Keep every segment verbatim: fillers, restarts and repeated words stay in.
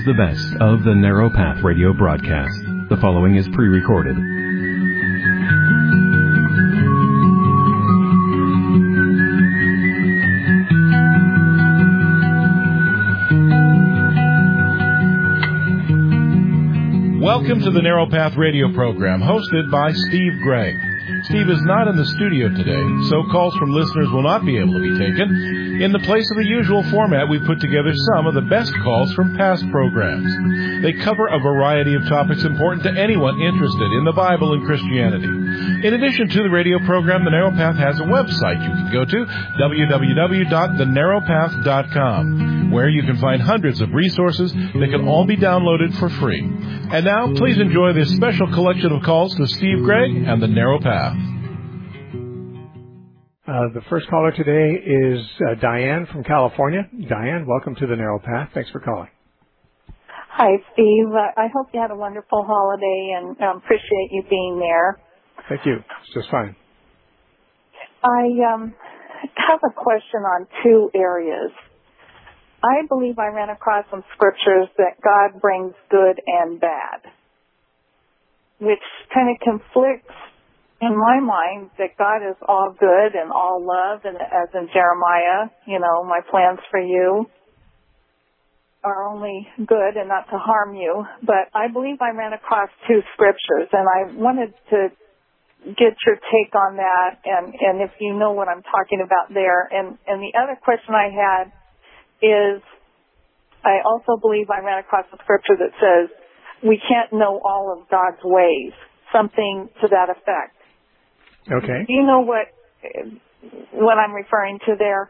is the best of the Narrow Path radio broadcast. The following is pre-recorded. Welcome to the Narrow Path radio program, hosted by Steve Gregg. Steve is not in the studio today, so calls from listeners will not be able to be taken. In the place of the usual format, we put together some of the best calls from past programs. They cover a variety of topics important to anyone interested in the Bible and Christianity. In addition to the radio program, The Narrow Path has a website you can go to, w w w dot the narrow path dot com, where you can find hundreds of resources that can all be downloaded for free. And now, please enjoy this special collection of calls to Steve Gregg and The Narrow Path. Uh, the first caller today is uh, Diane from California. Diane, welcome to The Narrow Path. Thanks for calling. Hi, Steve. Uh, I hope you had a wonderful holiday and um, appreciate you being there. Thank you. It's just fine. I um, have a question on two areas. I believe I ran across some scriptures that God brings good and bad, which kind of conflicts in my mind that God is all good and all love, and as in Jeremiah, you know, my plans for you are only good and not to harm you. But I believe I ran across two scriptures, and I wanted to get your take on that, and, and if you know what I'm talking about there. And, and the other question I had is, I also believe I ran across a scripture that says we can't know all of God's ways, something to that effect. Okay. Do you know what what I'm referring to there?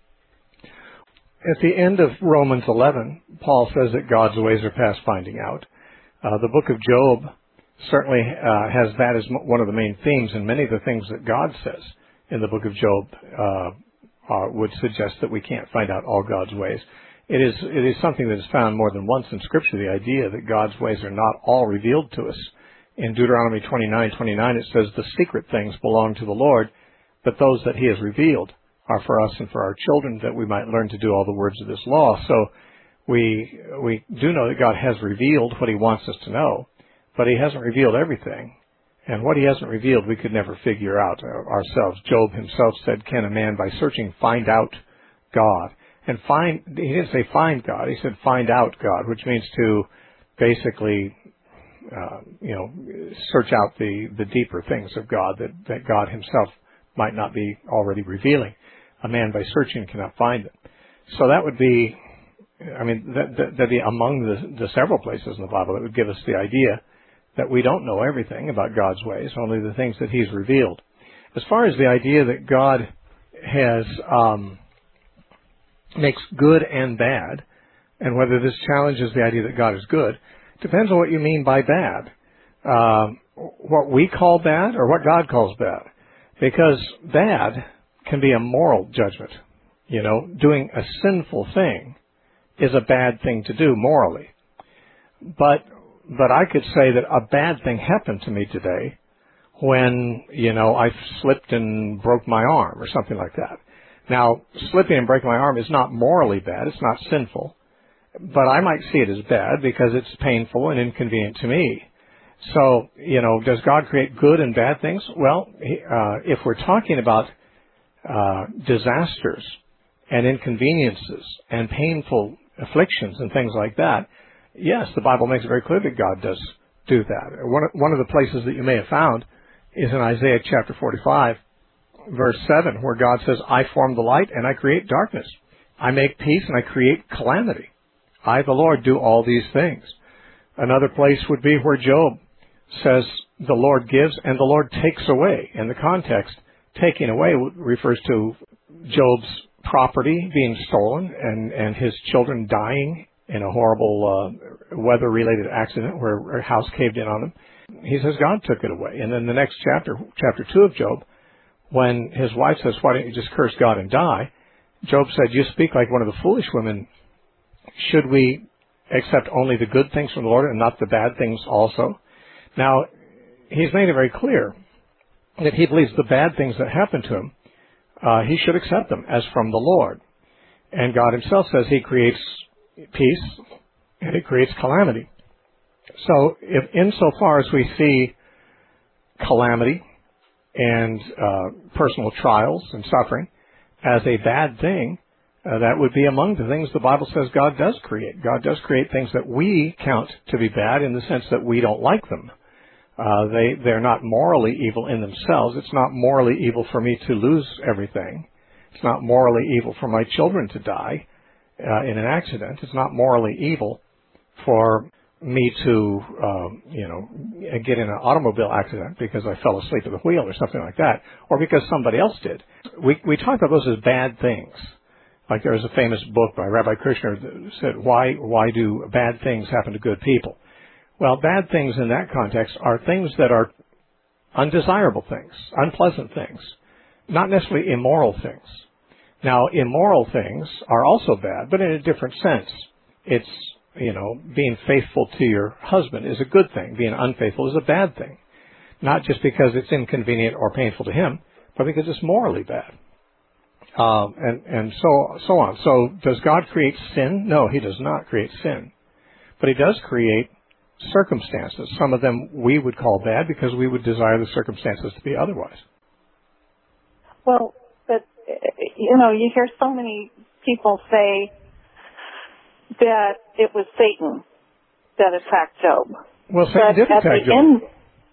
At the end of Romans eleven, Paul says that God's ways are past finding out. Uh, the book of Job certainly uh, has that as one of the main themes, and many of the things that God says in the book of Job uh, are, would suggest that we can't find out all God's ways. It is it is something that is found more than once in Scripture, the idea that God's ways are not all revealed to us. In Deuteronomy twenty-nine twenty-nine, it says, the secret things belong to the Lord, but those that he has revealed are for us and for our children, that we might learn to do all the words of this law. So we we do know that God has revealed what he wants us to know, but he hasn't revealed everything. And what he hasn't revealed, we could never figure out ourselves. Job himself said, can a man by searching find out God? And find, he didn't say find God, he said find out God, which means to basically Uh, you know, search out the, the deeper things of God that, that God himself might not be already revealing. A man by searching cannot find them. So that would be, I mean, that, that, that'd be among the, the several places in the Bible that would give us the idea that we don't know everything about God's ways, only the things that he's revealed. As far as the idea that God has, um, makes good and bad, and whether this challenges the idea that God is good, depends on what you mean by bad. Uh, what we call bad or what God calls bad. Because bad can be a moral judgment. You know, doing a sinful thing is a bad thing to do morally. But, but I could say that a bad thing happened to me today when, you know, I slipped and broke my arm or something like that. Now, slipping and breaking my arm is not morally bad. It's not sinful. But I might see it as bad because it's painful and inconvenient to me. So, you know, does God create good and bad things? Well, uh, if we're talking about uh, disasters and inconveniences and painful afflictions and things like that, yes, the Bible makes it very clear that God does do that. One of, one of the places that you may have found is in Isaiah chapter forty-five, verse seven, where God says, I form the light and I create darkness. I make peace and I create calamity. I, the Lord, do all these things. Another place would be where Job says, the Lord gives and the Lord takes away. In the context, taking away refers to Job's property being stolen and, and his children dying in a horrible uh, weather-related accident where a house caved in on them. He says God took it away. And then the next chapter, chapter two of Job, when his wife says, why don't you just curse God and die? Job said, you speak like one of the foolish women. Should we accept only the good things from the Lord and not the bad things also? Now, he's made it very clear that he believes the bad things that happen to him, uh, he should accept them as from the Lord. And God himself says he creates peace and it creates calamity. So if insofar as we see calamity and uh, personal trials and suffering as a bad thing, uh, that would be among the things the Bible says God does create. God does create things that we count to be bad in the sense that we don't like them. Uh, they, they're not morally evil in themselves. It's not morally evil for me to lose everything. It's not morally evil for my children to die uh, in an accident. It's not morally evil for me to, um, you know, get in an automobile accident because I fell asleep at the wheel or something like that, or because somebody else did. We we talk about those as bad things. Like there was a famous book by Rabbi Kushner that said, why why do bad things happen to good people? Well, bad things in that context are things that are undesirable things, unpleasant things, not necessarily immoral things. Now, immoral things are also bad, but in a different sense. It's, you know, being faithful to your husband is a good thing. Being unfaithful is a bad thing. Not just because it's inconvenient or painful to him, but because it's morally bad. Um, and, and so, so on. So does God create sin? No, he does not create sin. But he does create circumstances. Some of them we would call bad because we would desire the circumstances to be otherwise. Well, but, you know, you hear so many people say that it was Satan that attacked Job. Well, Satan but did attack Job. End,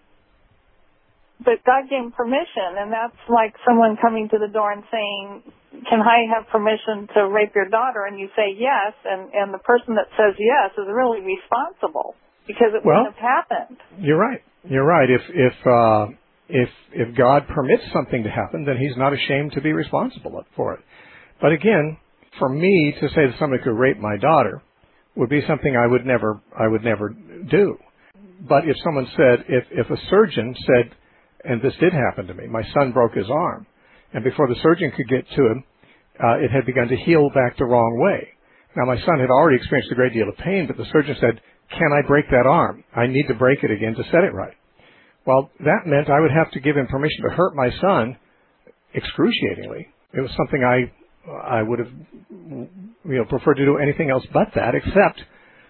but God gave him permission, and that's like someone coming to the door and saying, can I have permission to rape your daughter? And you say yes, and, and the person that says yes is really responsible because it well, wouldn't have happened. You're right. You're right. If, if, uh, if, if God permits something to happen, then he's not ashamed to be responsible for it. But again, for me to say that somebody could rape my daughter would be something I would never, I would never do. But if someone said, if, if a surgeon said, and this did happen to me, my son broke his arm, and before the surgeon could get to him, uh, it had begun to heal back the wrong way. Now my son had already experienced a great deal of pain, but the surgeon said, can I break that arm? I need to break it again to set it right. Well, that meant I would have to give him permission to hurt my son excruciatingly. It was something I I would have, you know, preferred to do anything else but that, except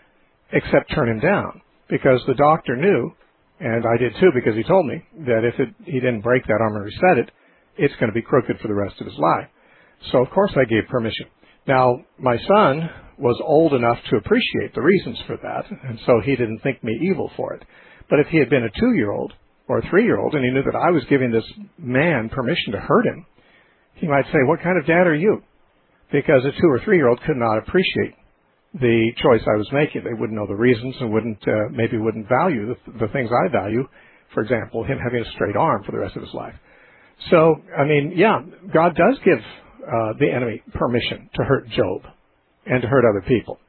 except turn him down, because the doctor knew, and I did too, because he told me that if it, he didn't break that arm and reset it, it's going to be crooked for the rest of his life. So of course I gave permission. Now my son was old enough to appreciate the reasons for that, and so he didn't think me evil for it. But if he had been a two-year-old or a three-year-old and he knew that I was giving this man permission to hurt him, he might say, what kind of dad are you? Because a two or three-year-old could not appreciate the choice I was making. They wouldn't know the reasons and wouldn't, uh, maybe wouldn't value the, the things I value. For example, him having a straight arm for the rest of his life. So, I mean, yeah, God does give uh, the enemy permission to hurt Job and to hurt other people.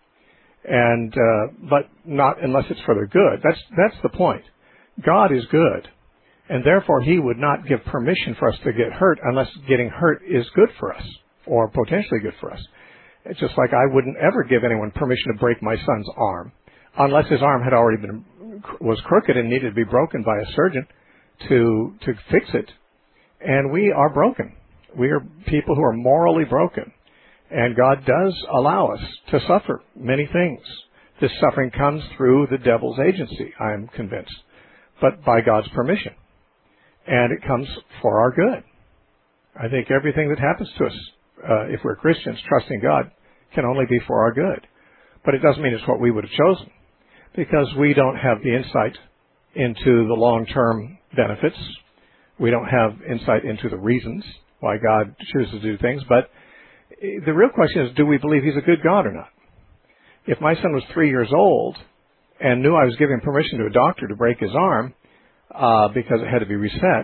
And, uh, but not unless it's for their good. That's, that's the point. God is good. And therefore, he would not give permission for us to get hurt unless getting hurt is good for us or potentially good for us. It's just like I wouldn't ever give anyone permission to break my son's arm unless his arm had already been, was crooked and needed to be broken by a surgeon to, to fix it. And we are broken. We are people who are morally broken. And God does allow us to suffer many things. This suffering comes through the devil's agency, I am convinced, but by God's permission. And it comes for our good. I think everything that happens to us, uh, if we're Christians trusting God, can only be for our good. But it doesn't mean it's what we would have chosen, because we don't have the insight into the long-term benefits. We don't have insight into the reasons why God chooses to do things. But the real question is, do we believe he's a good God or not? If my son was three years old and knew I was giving permission to a doctor to break his arm, Uh, because it had to be reset,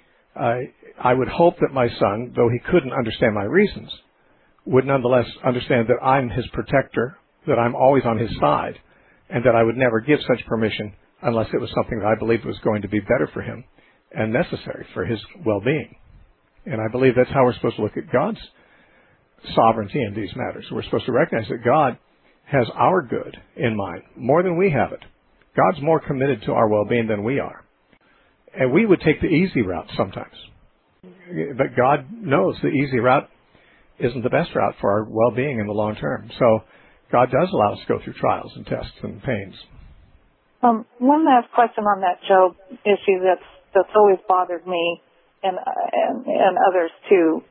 I, I would hope that my son, though he couldn't understand my reasons, would nonetheless understand that I'm his protector, that I'm always on his side, and that I would never give such permission unless it was something that I believed was going to be better for him and necessary for his well-being. And I believe that's how we're supposed to look at God's sovereignty in these matters. We're supposed to recognize that God has our good in mind more than we have it. God's more committed to our well-being than we are. And we would take the easy route sometimes. But God knows the easy route isn't the best route for our well-being in the long term. So God does allow us to go through trials and tests and pains. Um, one last question on that Job issue that's that's always bothered me and and, and others too.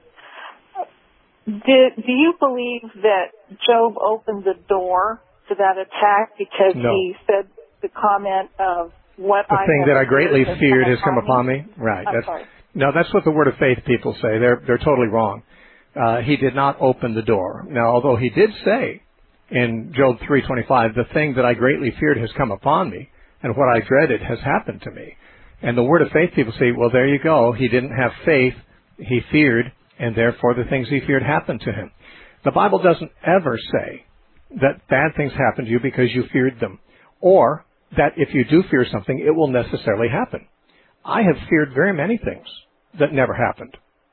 Did, do you believe that Job opened the door to that attack because no. he said the comment of what the I thing that I greatly has feared come has come upon me? me? Right. I'm That's, sorry. No, that's what the Word of Faith people say. They're they're totally wrong. Uh, he did not open the door. Now, although he did say in Job three twenty-five, the thing that I greatly feared has come upon me, and what I dreaded has happened to me. And the Word of Faith people say, well, there you go. He didn't have faith. He feared, and therefore the things he feared happened to him. The Bible doesn't ever say that bad things happen to you because you feared them, or that if you do fear something, it will necessarily happen. I have feared very many things that never happened.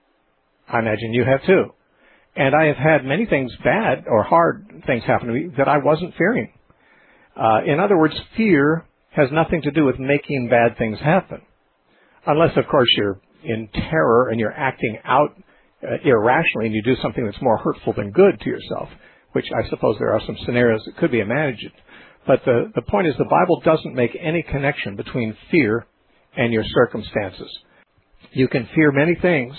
I imagine you have too. And I have had many things bad or hard things happen to me that I wasn't fearing. Uh, in other words, fear has nothing to do with making bad things happen. Unless, of course, you're in terror and you're acting out uh, irrationally and you do something that's more hurtful than good to yourself, which I suppose there are some scenarios that could be imagined. But the, the point is the Bible doesn't make any connection between fear and your circumstances. You can fear many things,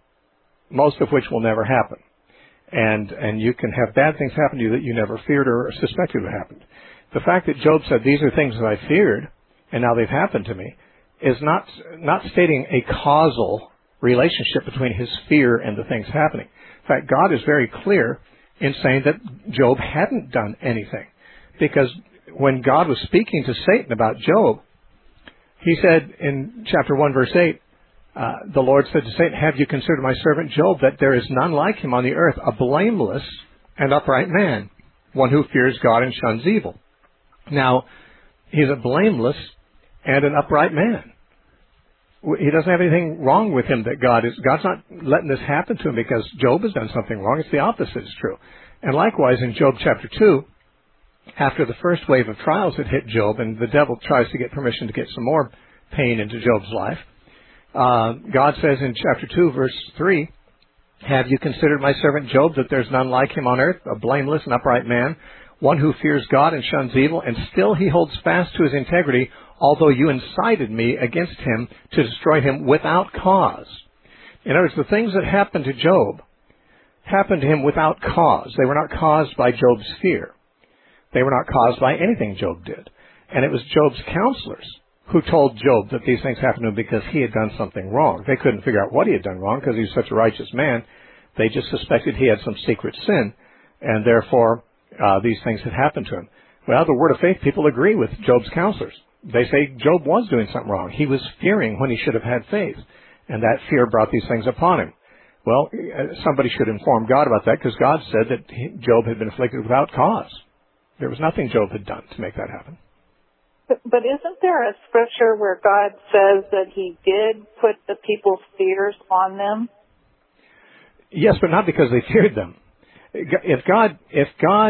most of which will never happen. And and you can have bad things happen to you that you never feared or suspected would happen. The fact that Job said, these are things that I feared, and now they've happened to me, is not not stating a causal relationship between his fear and the things happening. In fact, God is very clear in saying that Job hadn't done anything. Because when God was speaking to Satan about Job, he said in chapter one, verse eight, Uh, the Lord said to Satan, have you considered my servant Job, that there is none like him on the earth, a blameless and upright man, one who fears God and shuns evil. Now, he's a blameless and an upright man. He doesn't have anything wrong with him that God is. God's not letting this happen to him because Job has done something wrong. It's the opposite is true. And likewise, in Job chapter two, after the first wave of trials had hit Job, and the devil tries to get permission to get some more pain into Job's life, Uh, God says in chapter two, verse three, have you considered my servant Job, that there's none like him on earth, a blameless and upright man, one who fears God and shuns evil, and still he holds fast to his integrity, although you incited me against him to destroy him without cause. In other words, the things that happened to Job happened to him without cause. They were not caused by Job's fear. They were not caused by anything Job did. And it was Job's counselors who told Job that these things happened to him because he had done something wrong. They couldn't figure out what he had done wrong because he was such a righteous man. They just suspected he had some secret sin, and therefore uh, these things had happened to him. Well, the Word of Faith people agree with Job's counselors. They say Job was doing something wrong. He was fearing when he should have had faith, and that fear brought these things upon him. Well, somebody should inform God about that, because God said that Job had been afflicted without cause. There was nothing Job had done to make that happen. But, but isn't there a scripture where God says that he did put the people's fears on them? Yes, but not because they feared them. If God, if God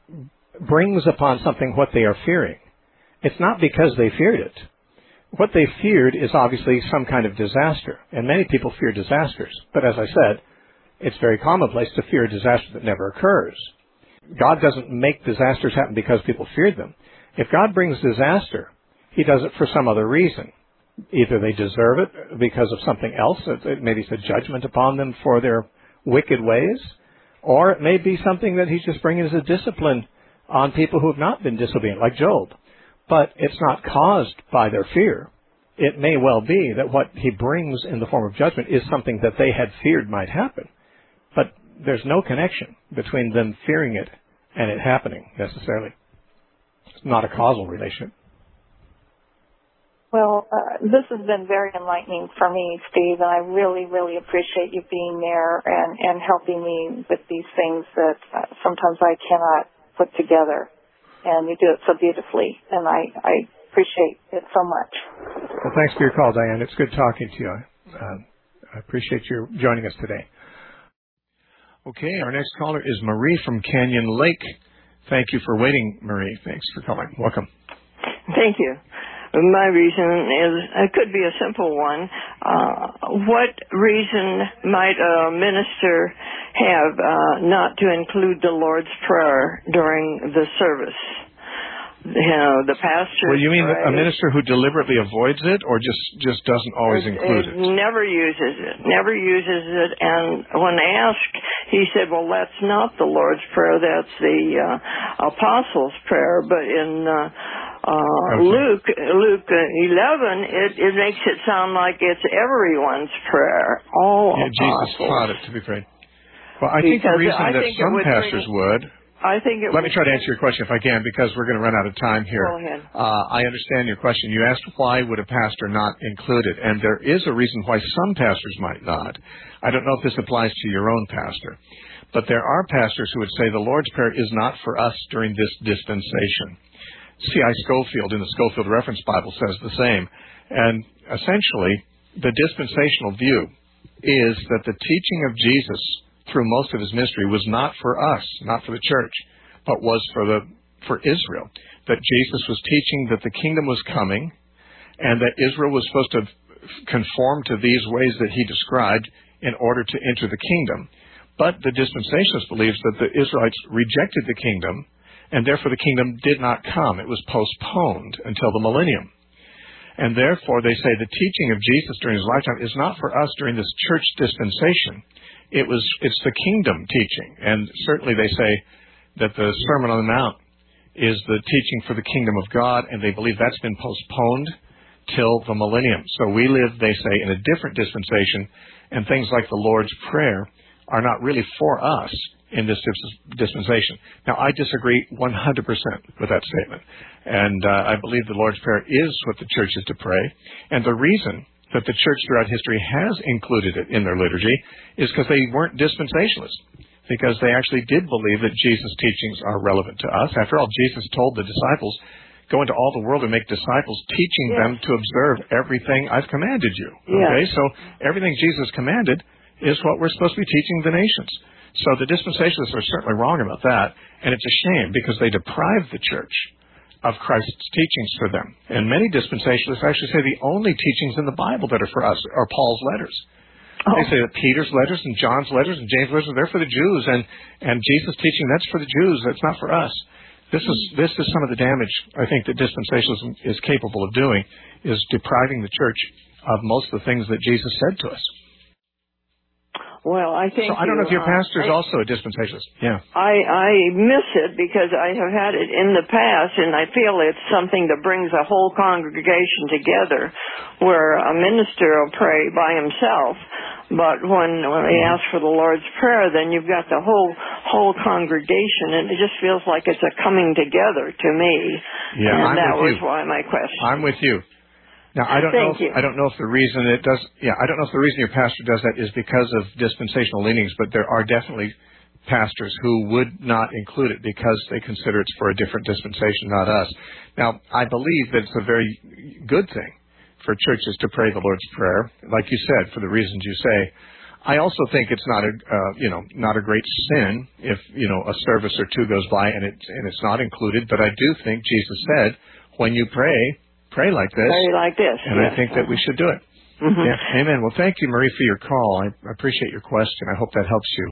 brings upon something what they are fearing, it's not because they feared it. What they feared is obviously some kind of disaster, and many people fear disasters. But as I said, it's very commonplace to fear a disaster that never occurs. God doesn't make disasters happen because people feared them. If God brings disaster, he does it for some other reason. Either they deserve it because of something else, maybe it's a judgment upon them for their wicked ways, or it may be something that he's just bringing as a discipline on people who have not been disobedient, like Job. But it's not caused by their fear. It may well be that what he brings in the form of judgment is something that they had feared might happen. But there's no connection between them fearing it and it happening necessarily. It's not a causal relation. Well, uh, this has been very enlightening for me, Steve, and I really, really appreciate you being there and, and helping me with these things that uh, sometimes I cannot put together. And you do it so beautifully, and I, I appreciate it so much. Well, thanks for your call, Diane. It's good talking to you. Uh, I appreciate you joining us today. Okay, our next caller is Marie from Canyon Lake. Thank you for waiting, Marie. Thanks for calling. Welcome. Thank you. my reason is, it could be a simple one. Uh, what reason might a minister have uh, not to include the Lord's Prayer during the service? You know, the pastor. Well, you mean prays. a minister who deliberately avoids it, or just just doesn't always it, include it? it? Never uses it. Never uses it. And when asked, he said, "Well, that's not the Lord's Prayer. That's the uh, Apostles' Prayer." But in uh, uh, okay. Luke, Luke eleven, it, it makes it sound like it's everyone's prayer. All yeah, apostles. Jesus taught it to be prayed. Well, I think because the reason I that think some would pastors bring, would. I think it Let would me try to bring, answer your question if I can, because we're going to run out of time here. Go ahead. Uh, I understand your question. You asked why would a pastor not include it, and there is a reason why some pastors might not. I don't know if this applies to your own pastor, but there are pastors who would say the Lord's Prayer is not for us during this dispensation. C I Scofield in the Scofield Reference Bible says the same, and essentially the dispensational view is that the teaching of Jesus through most of his ministry was not for us, not for the church, but was for the for Israel. That Jesus was teaching that the kingdom was coming, and that Israel was supposed to conform to these ways that he described in order to enter the kingdom. But the dispensationalist believes that the Israelites rejected the kingdom, and therefore the kingdom did not come. It was postponed until the millennium. And therefore they say the teaching of Jesus during his lifetime is not for us during this church dispensation. It was, it's the kingdom teaching. And certainly they say that the Sermon on the Mount is the teaching for the kingdom of God, and they believe that's been postponed till the millennium. So we live, they say, in a different dispensation, and things like the Lord's Prayer are not really for us in this dispensation. Now, I disagree one hundred percent with that statement. And uh, I believe the Lord's Prayer is what the church is to pray. And the reason that the church throughout history has included it in their liturgy is because they weren't dispensationalists, because they actually did believe that Jesus' teachings are relevant to us. After all, Jesus told the disciples, go into all the world and make disciples, teaching yes. them to observe everything I've commanded you. Yes. Okay, so everything Jesus commanded is what we're supposed to be teaching the nations. So the dispensationalists are certainly wrong about that, and it's a shame because they deprive the church of Christ's teachings for them. And many dispensationalists actually say the only teachings in the Bible that are for us are Paul's letters. Oh. They say that Peter's letters and John's letters and James' letters, they're for the Jews, and, and Jesus' teaching, that's for the Jews, that's not for us. This is this is some of the damage I think that dispensationalism is capable of doing, is depriving the church of most of the things that Jesus said to us. Well, I think so I don't know if your uh, pastor is I, also a dispensationalist. Yeah. I, I miss it because I have had it in the past, and I feel it's something that brings a whole congregation together where a minister will pray by himself. But when, when they ask for the Lord's Prayer, then you've got the whole whole congregation, and it just feels like it's a coming together to me. Yeah, and I'm that with was you. why my question. I'm with you. Now, I don't Thank know. If, you. I don't know if the reason it does. Yeah, I don't know if the reason your pastor does that is because of dispensational leanings, but there are definitely pastors who would not include it because they consider it's for a different dispensation, not us. Now, I believe that it's a very good thing for churches to pray the Lord's Prayer, like you said, for the reasons you say. I also think it's not a, uh, you know, not a great sin if, you know, a service or two goes by and it's and it's not included. But I do think Jesus said, when you pray. Pray like this. Pray like this. And yes. I think that we should do it. Mm-hmm. Yeah. Amen. Well, thank you, Marie, for your call. I appreciate your question. I hope that helps you.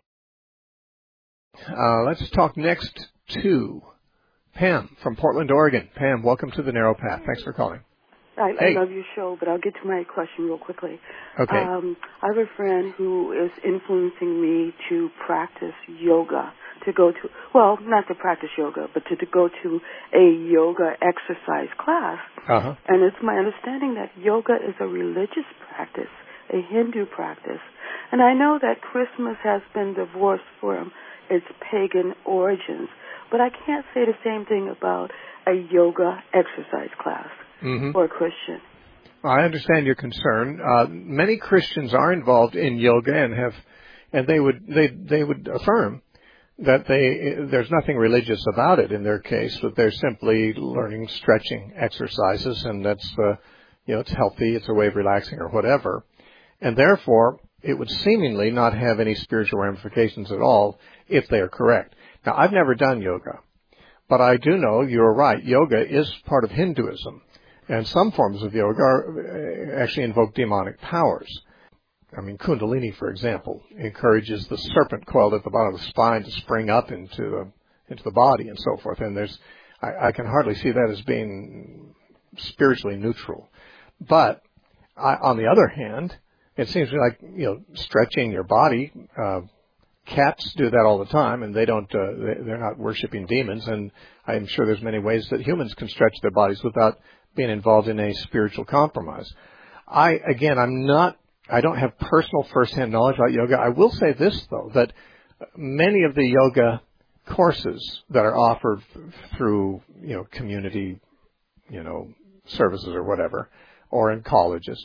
Uh, let's talk next to Pam from Portland, Oregon. Pam, welcome to the Narrow Path. Thanks for calling. I, hey. I love your show, but I'll get to my question real quickly. Okay. Um, I have a friend who is influencing me to practice yoga. To go to, well, not to practice yoga, but to, to go to a yoga exercise class. Uh-huh. And it's my understanding that yoga is a religious practice, a Hindu practice. And I know that Christmas has been divorced from its pagan origins, but I can't say the same thing about a yoga exercise class mm-hmm. for a Christian. I understand your concern. Uh, many Christians are involved in yoga and have, and they would they they would affirm that they there's nothing religious about it in their case, but they're simply learning stretching exercises, and that's uh, you know it's healthy, it's a way of relaxing or whatever, and therefore it would seemingly not have any spiritual ramifications at all if they are correct. Now, I've never done yoga, but I do know you're right. Yoga is part of Hinduism, And some forms of yoga are, actually invoke demonic powers. I mean, Kundalini, for example, encourages the serpent coiled at the bottom of the spine to spring up into uh, into the body and so forth. And there's, I, I can hardly see that as being spiritually neutral. But I, on the other hand, it seems to me like, you know, stretching your body. Uh, cats do that all the time, and they don't. Uh, they, they're not worshiping demons. And I'm sure there's many ways that humans can stretch their bodies without being involved in a spiritual compromise. I again, I'm not. I don't have personal first-hand knowledge about yoga. I will say this, though, that many of the yoga courses that are offered through, you know, community, you know, services or whatever, or in colleges,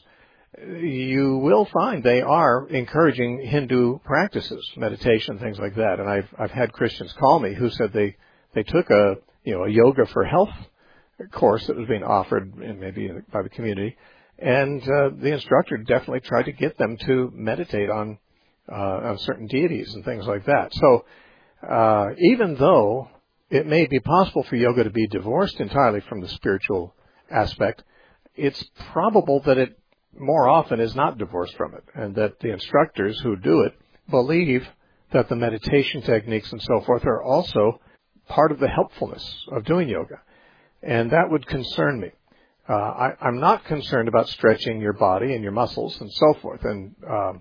you will find they are encouraging Hindu practices, meditation, things like that. And I've I've had Christians call me who said they they took a you know a yoga for health course that was being offered maybe by the community. And uh, the instructor definitely tried to get them to meditate on uh, on certain deities and things like that. So uh, even though it may be possible for yoga to be divorced entirely from the spiritual aspect, it's probable that it more often is not divorced from it, and that the instructors who do it believe that the meditation techniques and so forth are also part of the helpfulness of doing yoga. And that would concern me. Uh, I, I'm not concerned about stretching your body and your muscles and so forth. And um,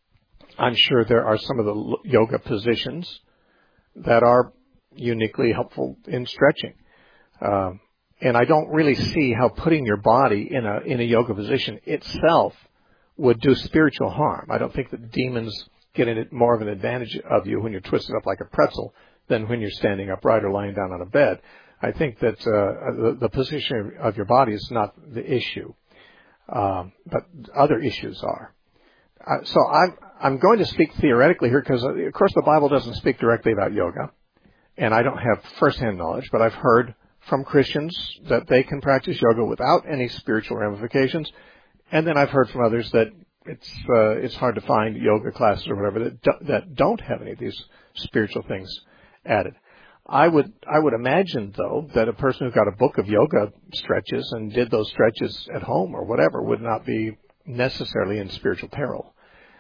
I'm sure there are some of the yoga positions that are uniquely helpful in stretching. Um, and I don't really see how putting your body in a in a yoga position itself would do spiritual harm. I don't think that demons get in it more of an advantage of you when you're twisted up like a pretzel than when you're standing upright or lying down on a bed. I think that uh, the, the position of your body is not the issue, um, but other issues are. Uh, so I'm, I'm going to speak theoretically here because, of course, the Bible doesn't speak directly about yoga, and I don't have first-hand knowledge, but I've heard from Christians that they can practice yoga without any spiritual ramifications, and then I've heard from others that it's uh, it's hard to find yoga classes or whatever that do, that don't have any of these spiritual things added. I would I would imagine, though, that a person who got a book of yoga stretches and did those stretches at home or whatever would not be necessarily in spiritual peril.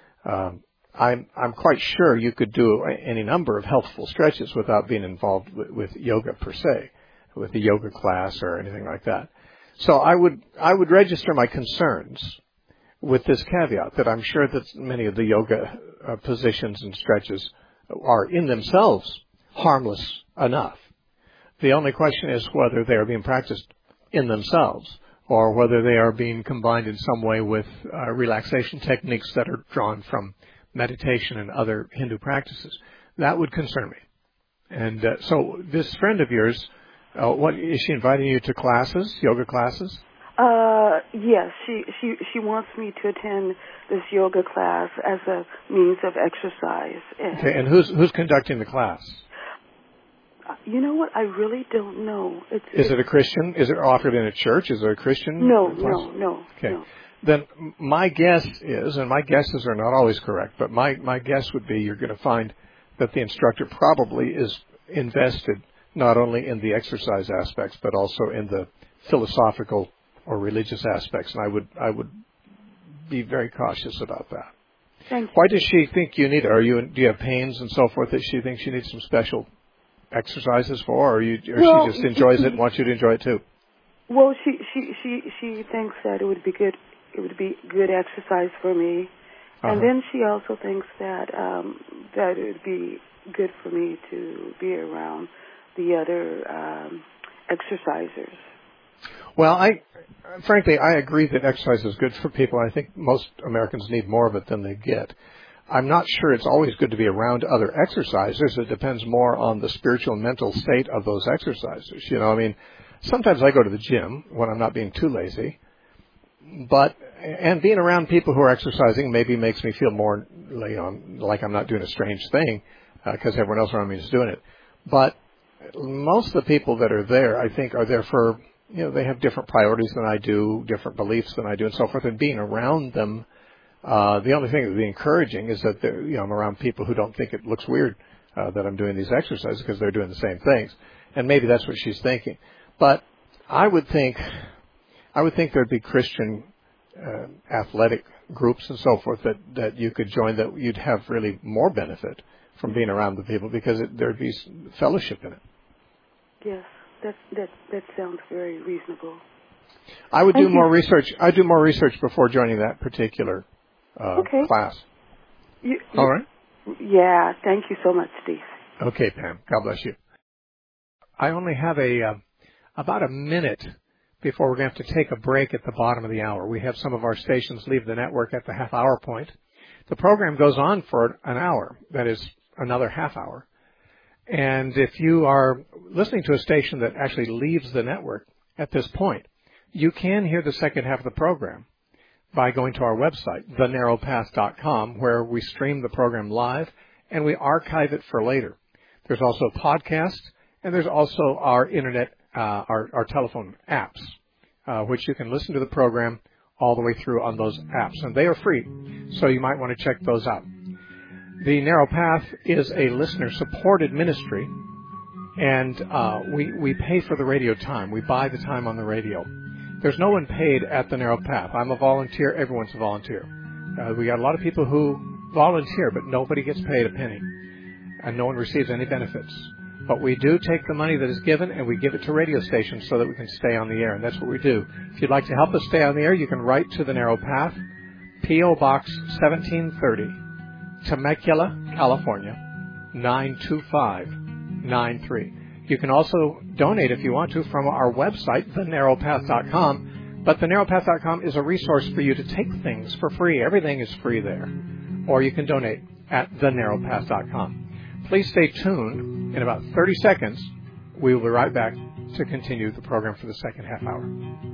Um, I'm I'm quite sure you could do any number of healthful stretches without being involved with, with yoga per se, with a yoga class or anything like that. So I would I would register my concerns with this caveat that I'm sure that many of the yoga uh, positions and stretches are in themselves harmless enough. The only question is whether they are being practiced in themselves or whether they are being combined in some way with uh, relaxation techniques that are drawn from meditation and other Hindu practices. That would concern me. And uh, so this friend of yours, uh, what is she inviting you to classes, yoga classes? Uh, yes, she, she, she wants me to attend this yoga class as a means of exercise. And okay, and who's, who's conducting the class? You know what? I really don't know. It's, is it's, it a Christian? Is it offered in a church? Is it a Christian No, class? no, no. Okay. No. Then my guess is, and my guesses are not always correct, but my, my guess would be you're going to find that the instructor probably is invested not only in the exercise aspects, but also in the philosophical or religious aspects. And I would I would be very cautious about that. Thank you. Why does she think you need it? Are you do you have pains and so forth that she thinks you need some special exercises for, or, you, or well, she just enjoys it and wants you to enjoy it too? Well, she she she she thinks that it would be good. It would be good exercise for me, uh-huh. And then she also thinks that um, that it would be good for me to be around the other um, exercisers. Well, I frankly I agree that exercise is good for people. I think most Americans need more of it than they get. I'm not sure it's always good to be around other exercisers. It depends more on the spiritual and mental state of those exercisers. You know, I mean, sometimes I go to the gym when I'm not being too lazy, but and being around people who are exercising maybe makes me feel more, you know, like I'm not doing a strange thing because uh, everyone else around me is doing it. But most of the people that are there, I think, are there for, you know, they have different priorities than I do, different beliefs than I do, and so forth. And being around them, uh, the only thing that would be encouraging is that, you know, I'm around people who don't think it looks weird uh, that I'm doing these exercises because they're doing the same things. And maybe that's what she's thinking. But I would think, I would think there'd be Christian uh, athletic groups and so forth that, that you could join that you'd have really more benefit from being around the people because it, there'd be fellowship in it. Yes, that that that sounds very reasonable. I would Thank do more you. research. I'd do more research before joining that particular uh, okay. class. You, you, All right. Yeah. Thank you so much, Steve. Okay, Pam. God bless you. I only have a uh, about a minute before we're going to have to take a break at the bottom of the hour. We have some of our stations leave the network at the half-hour point. The program goes on for an hour. That is another half hour. And if you are listening to a station that actually leaves the network at this point, you can hear the second half of the program by going to our website, the narrow path dot com, where we stream the program live and we archive it for later. There's also podcasts, and there's also our internet, uh, our, our telephone apps, uh, which you can listen to the program all the way through on those apps. And they are free, so you might want to check those out. The Narrow Path is a listener-supported ministry, and uh, we, we pay for the radio time. We buy the time on the radio. There's no one paid at the Narrow Path. I'm a volunteer. Everyone's a volunteer. Uh, we got a lot of people who volunteer, but nobody gets paid a penny, and no one receives any benefits. But we do take the money that is given, and we give it to radio stations so that we can stay on the air, and that's what we do. If you'd like to help us stay on the air, you can write to the Narrow Path, P O. Box seventeen thirty, Temecula, California, nine two five nine three. You can also donate if you want to from our website, the narrow path dot com. But the narrow path dot com is a resource for you to take things for free. Everything is free there. Or you can donate at the narrow path dot com. Please stay tuned. In about thirty seconds, we will be right back to continue the program for the second half hour.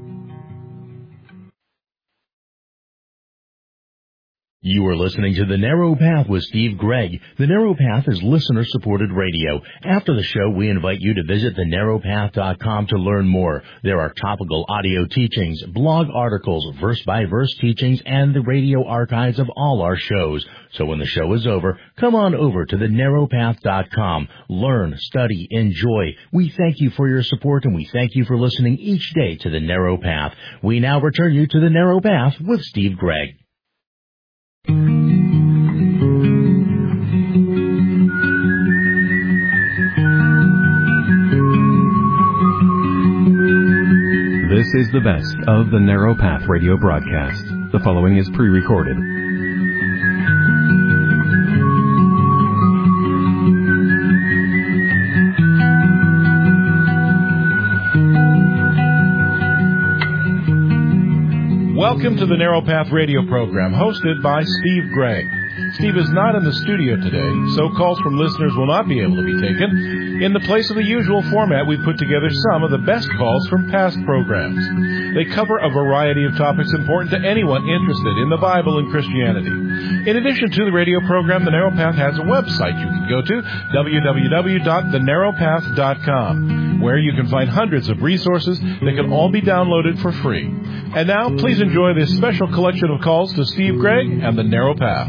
You are listening to The Narrow Path with Steve Gregg. The Narrow Path is listener-supported radio. After the show, we invite you to visit the narrow path dot com to learn more. There are topical audio teachings, blog articles, verse-by-verse teachings, and the radio archives of all our shows. So when the show is over, come on over to the narrow path dot com. Learn, study, enjoy. We thank you for your support, and we thank you for listening each day to The Narrow Path. We now return you to The Narrow Path with Steve Gregg. This is the best of the Narrow Path radio broadcast. The following is pre-recorded. Welcome to the Narrow Path radio program, hosted by Steve Gregg. Steve is not in the studio today, so calls from listeners will not be able to be taken. In the place of the usual format, we've put together some of the best calls from past programs. They cover a variety of topics important to anyone interested in the Bible and Christianity. In addition to the radio program, The Narrow Path has a website you can go to, w w w dot the narrow path dot com, where you can find hundreds of resources that can all be downloaded for free. And now, please enjoy this special collection of calls to Steve Gregg and The Narrow Path.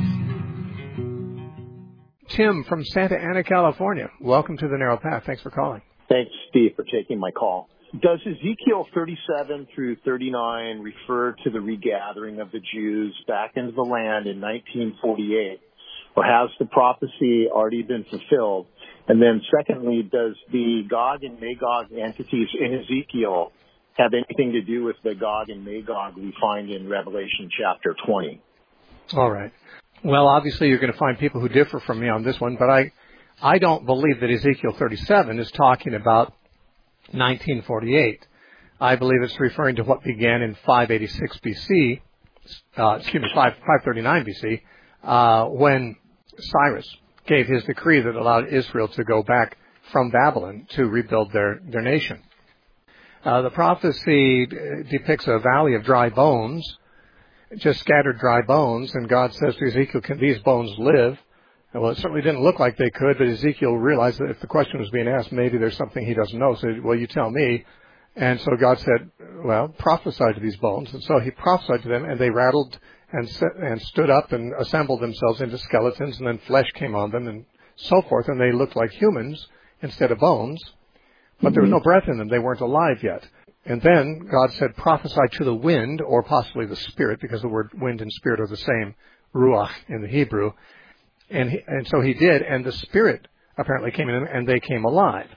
Tim from Santa Ana, California. Welcome to The Narrow Path. Thanks for calling. Thanks, Steve, for taking my call. Does Ezekiel thirty-seven through thirty-nine refer to the regathering of the Jews back into the land in nineteen forty-eight? Or has the prophecy already been fulfilled? And then secondly, does the Gog and Magog entities in Ezekiel have anything to do with the Gog and Magog we find in Revelation chapter twenty? All right. Well, obviously you're going to find people who differ from me on this one, but I, I don't believe that Ezekiel thirty-seven is talking about nineteen forty-eight. I believe it's referring to what began in five eighty-six B C, uh, excuse me, five thirty-nine B C, uh, when Cyrus gave his decree that allowed Israel to go back from Babylon to rebuild their, their nation. Uh, the prophecy depicts a valley of dry bones, just scattered dry bones, and God says to Ezekiel, can these bones live? Well, it certainly didn't look like they could, but Ezekiel realized that if the question was being asked, maybe there's something he doesn't know. So, well, you tell me. And so God said, well, prophesy to these bones. And so he prophesied to them, and they rattled and and stood up and assembled themselves into skeletons, and then flesh came on them and so forth, and they looked like humans instead of bones. But there was no breath in them. They weren't alive yet. and then God said, prophesy to the wind, or possibly the spirit, because the word wind and spirit are the same, ruach in the Hebrew. And he, and so he did, and the spirit apparently came in, and they came alive.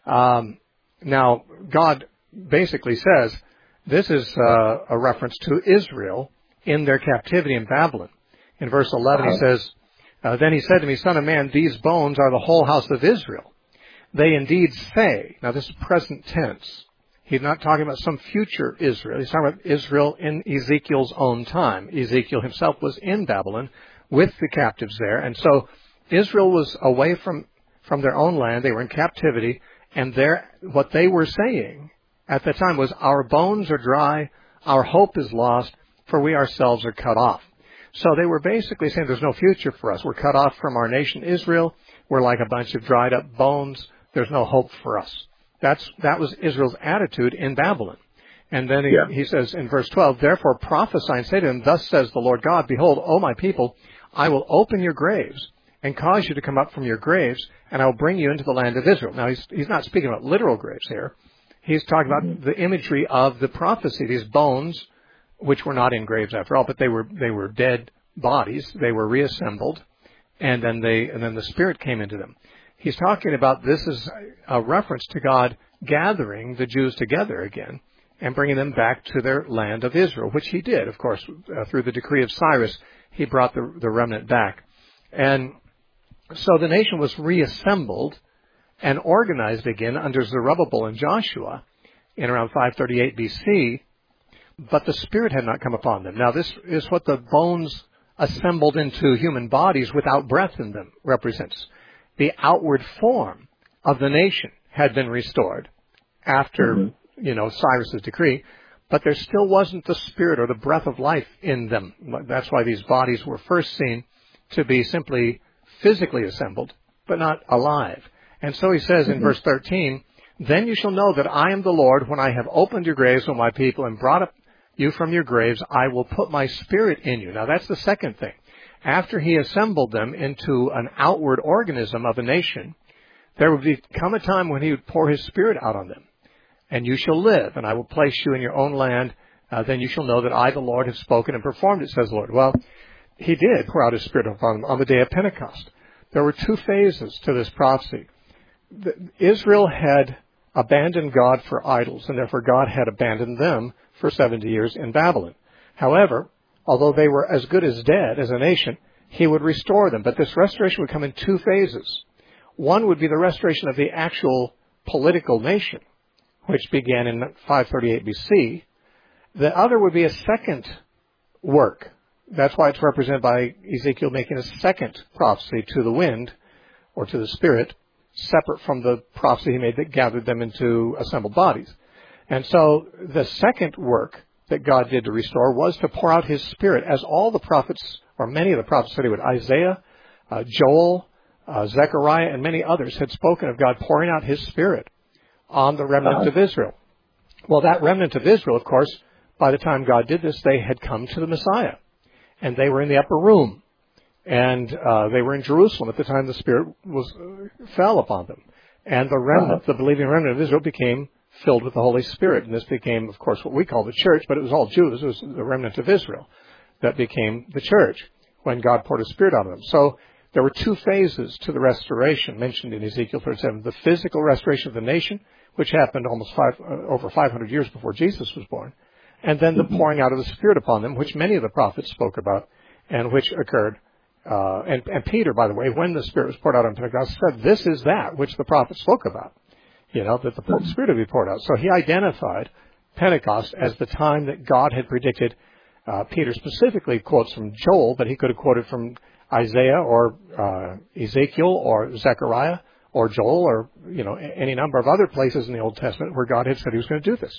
Um, now, God basically says, this is uh, a reference to Israel in their captivity in Babylon. In verse eleven, he says, uh, then he said to me, Son of man, these bones are the whole house of Israel. They indeed say, now this is present tense. He's not talking about some future Israel. He's talking about Israel in Ezekiel's own time. Ezekiel himself was in Babylon with the captives there. And so Israel was away from, from their own land. They were in captivity. And their, what they were saying at the time was, our bones are dry, our hope is lost, for we ourselves are cut off. So they were basically saying there's no future for us. We're cut off from our nation Israel. We're like a bunch of dried up bones. There's no hope for us. That's, that was Israel's attitude in Babylon. And then he, yeah. he says in verse twelve, therefore prophesy and say to them, thus says the Lord God, behold, O my people, I will open your graves and cause you to come up from your graves, and I will bring you into the land of Israel. Now, he's, he's not speaking about literal graves here. He's talking about mm-hmm. the imagery of the prophecy, these bones, which were not in graves after all, but they were they were dead bodies. They were reassembled, and then they and then the Spirit came into them. He's talking about this is a reference to God gathering the Jews together again and bringing them back to their land of Israel, which he did, of course, uh, through the decree of Cyrus. He brought the, the remnant back. And so the nation was reassembled and organized again under Zerubbabel and Joshua in around five thirty-eight B C, but the Spirit had not come upon them. Now, this is what the bones assembled into human bodies without breath in them represents. The outward form of the nation had been restored after, mm-hmm. you know, Cyrus's decree, but there still wasn't the Spirit or the breath of life in them. That's why these bodies were first seen to be simply physically assembled, but not alive. And so he says mm-hmm. in verse thirteen, then you shall know that I am the Lord when I have opened your graves, O my people, and brought up you from your graves. I will put my Spirit in you. Now that's the second thing. After he assembled them into an outward organism of a nation, there would come a time when he would pour his Spirit out on them. And you shall live, and I will place you in your own land. Uh, then you shall know that I, the Lord, have spoken and performed it, says the Lord. Well, he did pour out his Spirit upon them on the day of Pentecost. There were two phases to this prophecy. The, Israel had abandoned God for idols, and therefore God had abandoned them for seventy years in Babylon. However, although they were as good as dead as a nation, he would restore them. But this restoration would come in two phases. One would be the restoration of the actual political nation, which began in five thirty-eight B C. The other would be a second work. That's why it's represented by Ezekiel making a second prophecy to the wind, or to the Spirit, separate from the prophecy he made that gathered them into assembled bodies. And so the second work that God did to restore was to pour out his Spirit, as all the prophets, or many of the prophets said he would. Isaiah, uh, Joel, uh, Zechariah, and many others had spoken of God pouring out his Spirit on the remnant uh-huh. of Israel. Well, that remnant of Israel, of course, by the time God did this, they had come to the Messiah. And they were in the upper room. And uh, they were in Jerusalem at the time the Spirit was uh, fell upon them. And the remnant, uh-huh. the believing remnant of Israel, became filled with the Holy Spirit. And this became, of course, what we call the church, but it was all Jews. It was the remnant of Israel that became the church when God poured his Spirit on them. So there were two phases to the restoration mentioned in Ezekiel thirty-seven. The physical restoration of the nation, which happened almost five, uh, over five hundred years before Jesus was born. And then the pouring out of the Spirit upon them, which many of the prophets spoke about, and which occurred. Uh, and, and Peter, by the way, when the Spirit was poured out on Pentecost, said, this is that which the prophets spoke about. You know, that the Spirit would be poured out. So he identified Pentecost as the time that God had predicted. Uh, Peter specifically quotes from Joel, but he could have quoted from Isaiah or uh, Ezekiel or Zechariah or Joel or, you know, any number of other places in the Old Testament where God had said he was going to do this.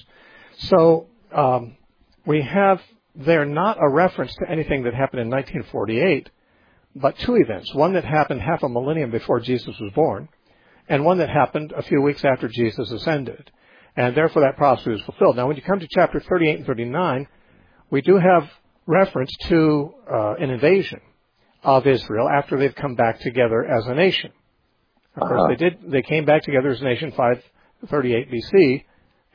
So um, we have there not a reference to anything that happened in nineteen forty-eight, but two events. One that happened half a millennium before Jesus was born, and one that happened a few weeks after Jesus ascended. And therefore that prophecy was fulfilled. Now when you come to chapter thirty-eight and thirty-nine, we do have reference to uh, an invasion of Israel after they've come back together as a nation. Of course, uh-huh. they did. They came back together as a nation five thirty-eight B C,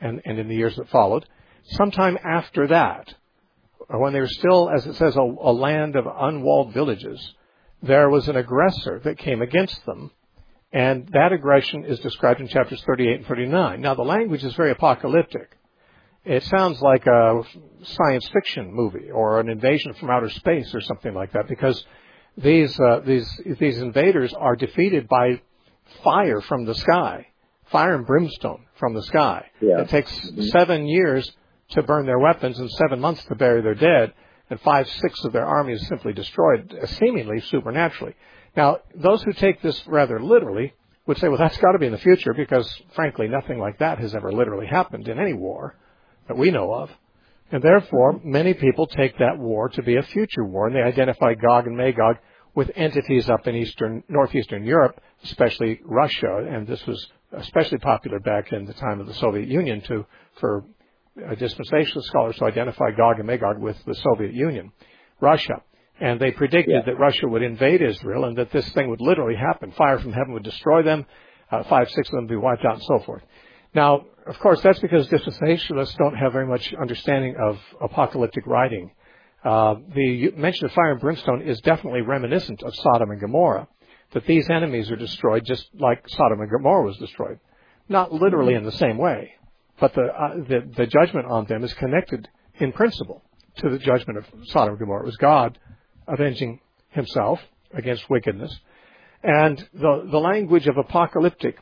and, and in the years that followed. Sometime after that, when they were still, as it says, a, a land of unwalled villages, there was an aggressor that came against them, and that aggression is described in chapters thirty-eight and thirty-nine. Now, the language is very apocalyptic. It sounds like a science fiction movie or an invasion from outer space or something like that, because these uh, these these invaders are defeated by fire from the sky, fire and brimstone from the sky. Yeah. It takes seven years to burn their weapons and seven months to bury their dead, and five-sixths of their army is simply destroyed, seemingly supernaturally. Now, those who take this rather literally would say, well, that's got to be in the future, because, frankly, nothing like that has ever literally happened in any war that we know of. And therefore, many people take that war to be a future war, and they identify Gog and Magog with entities up in eastern, northeastern Europe, especially Russia, and this was especially popular back in the time of the Soviet Union to, for uh, dispensational scholars to identify Gog and Magog with the Soviet Union, Russia. And they predicted yeah. that Russia would invade Israel and that this thing would literally happen. Fire from heaven would destroy them, uh, five, six of them would be wiped out and so forth. Now, of course, that's because dispensationalists don't have very much understanding of apocalyptic writing. Uh, the mention of fire and brimstone is definitely reminiscent of Sodom and Gomorrah, that these enemies are destroyed just like Sodom and Gomorrah was destroyed. Not literally in the same way, but the, uh, the, the judgment on them is connected in principle to the judgment of Sodom and Gomorrah. It was God avenging himself against wickedness. And the, the language of apocalyptic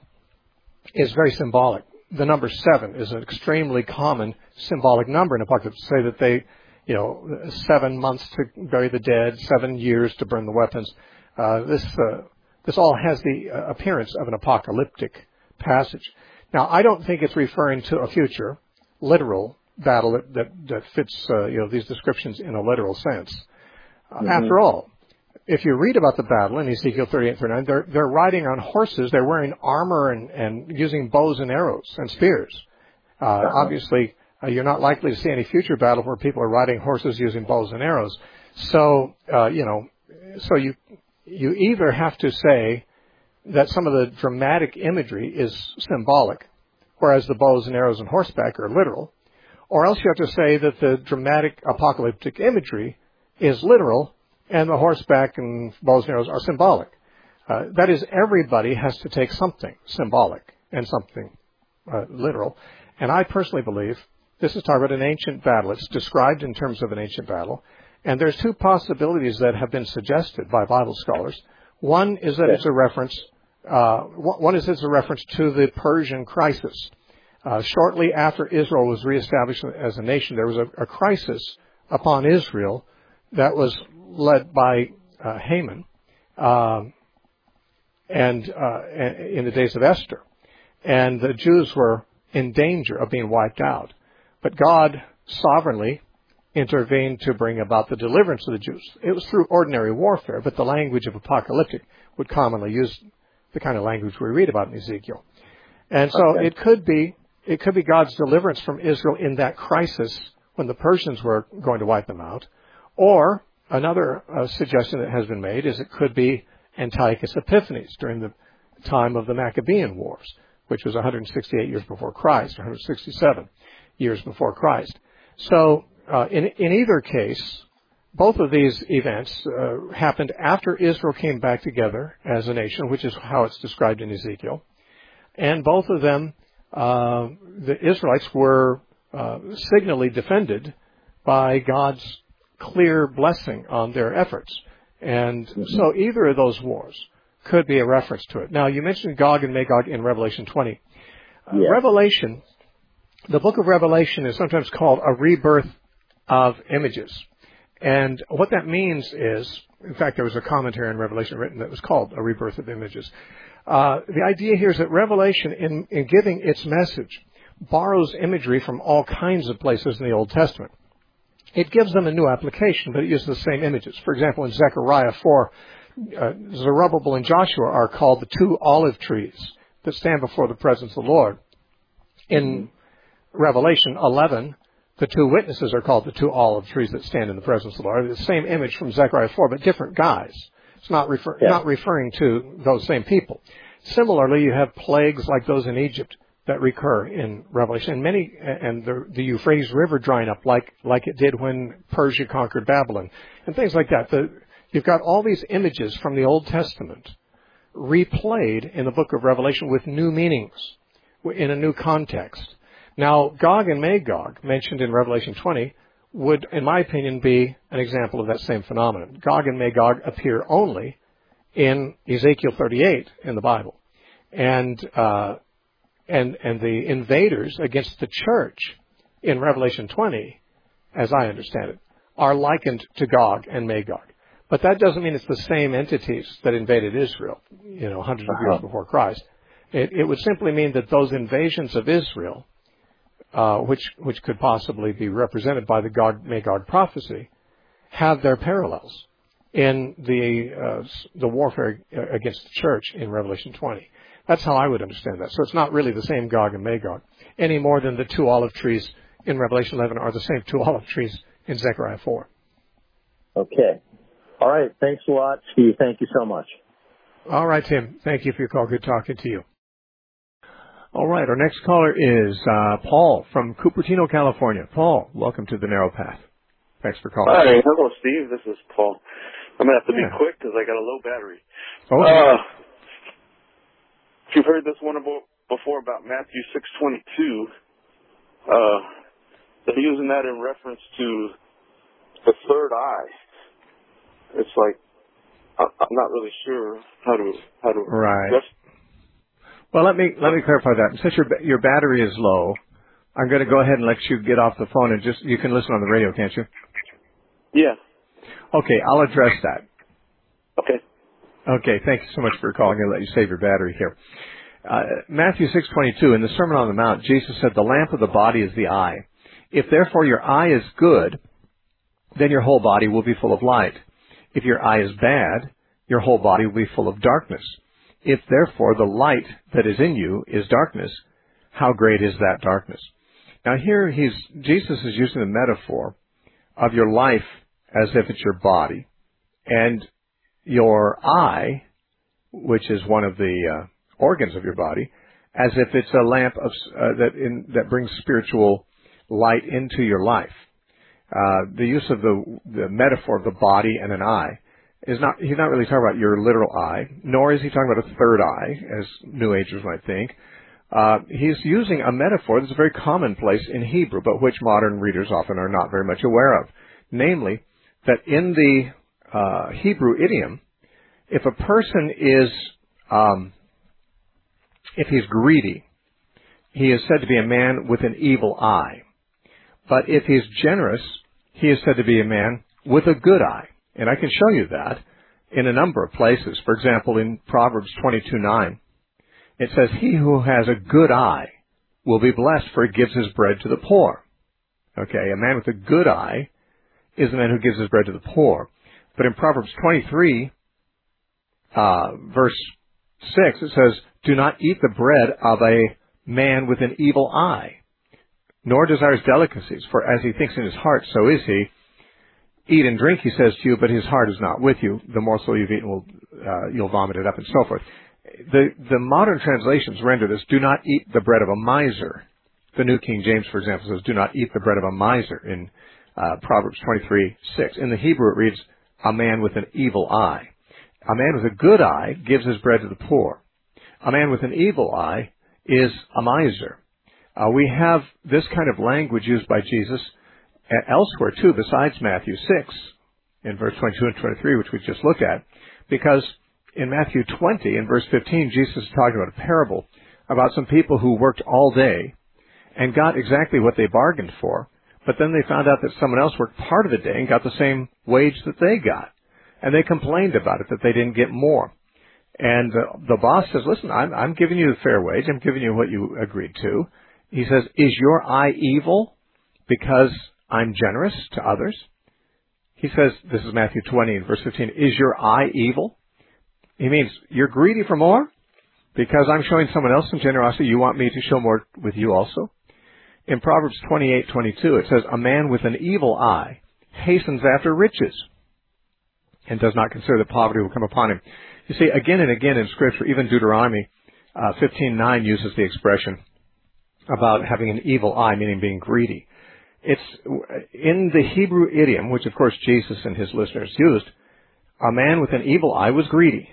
is very symbolic. The number seven is an extremely common symbolic number in apocalypse. To say that they, you know, seven months to bury the dead, seven years to burn the weapons. Uh, this uh, this all has the uh, appearance of an apocalyptic passage. Now, I don't think it's referring to a future literal battle that that, that fits uh, you know these descriptions in a literal sense. Uh, mm-hmm. After all, if you read about the battle in Ezekiel thirty-eight and thirty-nine, they're, they're riding on horses, they're wearing armor and, and using bows and arrows and spears. Uh, uh-huh. Obviously, uh, you're not likely to see any future battle where people are riding horses using bows and arrows. So, uh, you know, so you you either have to say that some of the dramatic imagery is symbolic, whereas the bows and arrows and horseback are literal, or else you have to say that the dramatic apocalyptic imagery is literal, and the horseback and bows and arrows are symbolic. Uh, that is, everybody has to take something symbolic and something uh, literal. And I personally believe this is talking about an ancient battle. It's described in terms of an ancient battle. And there's two possibilities that have been suggested by Bible scholars. One is that it's a reference, uh, one is it's a reference to the Persian crisis. Uh, shortly after Israel was reestablished as a nation, there was a, a crisis upon Israel that was led by uh, Haman, um, and uh, in the days of Esther, and the Jews were in danger of being wiped out. But God sovereignly intervened to bring about the deliverance of the Jews. It was through ordinary warfare, but the language of apocalyptic would commonly use the kind of language we read about in Ezekiel. And so okay. it could be it could be God's deliverance from Israel in that crisis when the Persians were going to wipe them out, or another uh, suggestion that has been made is it could be Antiochus Epiphanes during the time of the Maccabean Wars, which was one hundred sixty-eight years before Christ, one hundred sixty-seven years before Christ. So uh, in, in either case, both of these events uh, happened after Israel came back together as a nation, which is how it's described in Ezekiel. And both of them, uh, the Israelites were uh, signally defended by God's clear blessing on their efforts. And mm-hmm. so either of those wars could be a reference to it. Now, you mentioned Gog and Magog in Revelation twenty. Uh, yeah. Revelation, the book of Revelation is sometimes called a rebirth of images. And what that means is, in fact, there was a commentary on Revelation written that was called A Rebirth of Images. Uh, the idea here is that Revelation, in, in giving its message, borrows imagery from all kinds of places in the Old Testament. It gives them a new application, but it uses the same images. For example, in Zechariah four, uh, Zerubbabel and Joshua are called the two olive trees that stand before the presence of the Lord. In Revelation eleven, the two witnesses are called the two olive trees that stand in the presence of the Lord. The same image from Zechariah four, but different guys. It's not, refer- yeah. not referring to those same people. Similarly, you have plagues like those in Egypt that that recur in Revelation, and many, and the, the Euphrates River drying up like like it did when Persia conquered Babylon, and things like that. The, you've got all these images from the Old Testament replayed in the book of Revelation with new meanings, in a new context. Now, Gog and Magog, mentioned in Revelation twenty, would, in my opinion, be an example of that same phenomenon. Gog and Magog appear only in Ezekiel thirty-eight in the Bible. And, uh, and, and the invaders against the church in Revelation twenty, as I understand it, are likened to Gog and Magog. But that doesn't mean it's the same entities that invaded Israel, you know, hundreds of years before Christ. It, it would simply mean that those invasions of Israel, uh, which, which could possibly be represented by the Gog-Magog prophecy, have their parallels in the, uh, the warfare against the church in Revelation twenty. That's how I would understand that. So it's not really the same Gog and Magog, any more than the two olive trees in Revelation eleven are the same two olive trees in Zechariah four. Okay. All right. Thanks a lot, Steve. Thank you so much. All right, Tim. Thank you for your call. Good talking to you. All right. Our next caller is uh, Paul from Cupertino, California. Paul, welcome to the Narrow Path. Thanks for calling. Hi. Hello, Steve. This is Paul. I'm going to have to yeah. be quick because I got a low battery. Okay. Uh, if you've heard this one about, before about Matthew six twenty-two, uh, they're using that in reference to the third eye. It's like, I'm not really sure how to, how to. Right. Rest. Well, let me, let me clarify that. Since your, your battery is low, I'm going to go ahead and let you get off the phone and just, you can listen on the radio, can't you? Yeah. Okay, I'll address that. Okay. Okay, thank you so much for calling. I'll let you save your battery here. Uh, Matthew six twenty-two, in the Sermon on the Mount, Jesus said, the lamp of the body is the eye. If therefore your eye is good, then your whole body will be full of light. If your eye is bad, your whole body will be full of darkness. If therefore the light that is in you is darkness, how great is that darkness? Now here he's, Jesus is using the metaphor of your life as if it's your body, and your eye, which is one of the uh, organs of your body, as if it's a lamp of, uh, that, in, that brings spiritual light into your life. Uh, the use of the, the metaphor of the body and an eye is not, he's not really talking about your literal eye, nor is he talking about a third eye, as New Agers might think. Uh, he's using a metaphor that's very commonplace in Hebrew, but which modern readers often are not very much aware of. Namely, that in the uh, Hebrew idiom, if a person is, um, if he's greedy, he is said to be a man with an evil eye. But if he's generous, he is said to be a man with a good eye. And I can show you that in a number of places. For example, in Proverbs twenty-two nine, it says, he who has a good eye will be blessed, for he gives his bread to the poor. Okay, a man with a good eye is a man who gives his bread to the poor. But in Proverbs twenty-three, uh, verse six, it says, do not eat the bread of a man with an evil eye, nor desires delicacies, for as he thinks in his heart, so is he. Eat and drink, he says to you, but his heart is not with you. The morsel you've eaten, will, uh, you'll vomit it up, and so forth. The, the modern translations render this, do not eat the bread of a miser. The New King James, for example, says, do not eat the bread of a miser in uh, Proverbs twenty-three six. In the Hebrew, it reads, a man with an evil eye. A man with a good eye gives his bread to the poor. A man with an evil eye is a miser. Uh, we have this kind of language used by Jesus elsewhere too, besides Matthew six, in verse twenty-two and twenty-three, which we just looked at, because in Matthew twenty, in verse fifteen, Jesus is talking about a parable about some people who worked all day and got exactly what they bargained for, but then they found out that someone else worked part of the day and got the same wage that they got. And they complained about it, that they didn't get more. And uh, the boss says, listen, I'm, I'm giving you the fair wage. I'm giving you what you agreed to. He says, is your eye evil because I'm generous to others? He says, this is Matthew twenty and verse fifteen, is your eye evil? He means, you're greedy for more? Because I'm showing someone else some generosity, you want me to show more with you also? In Proverbs twenty-eight twenty-two, it says, a man with an evil eye hastens after riches and does not consider that poverty will come upon him. You see, again and again in Scripture, even Deuteronomy uh, fifteen nine uses the expression, about having an evil eye, meaning being greedy. It's in the Hebrew idiom, which of course Jesus and his listeners used, a man with an evil eye was greedy.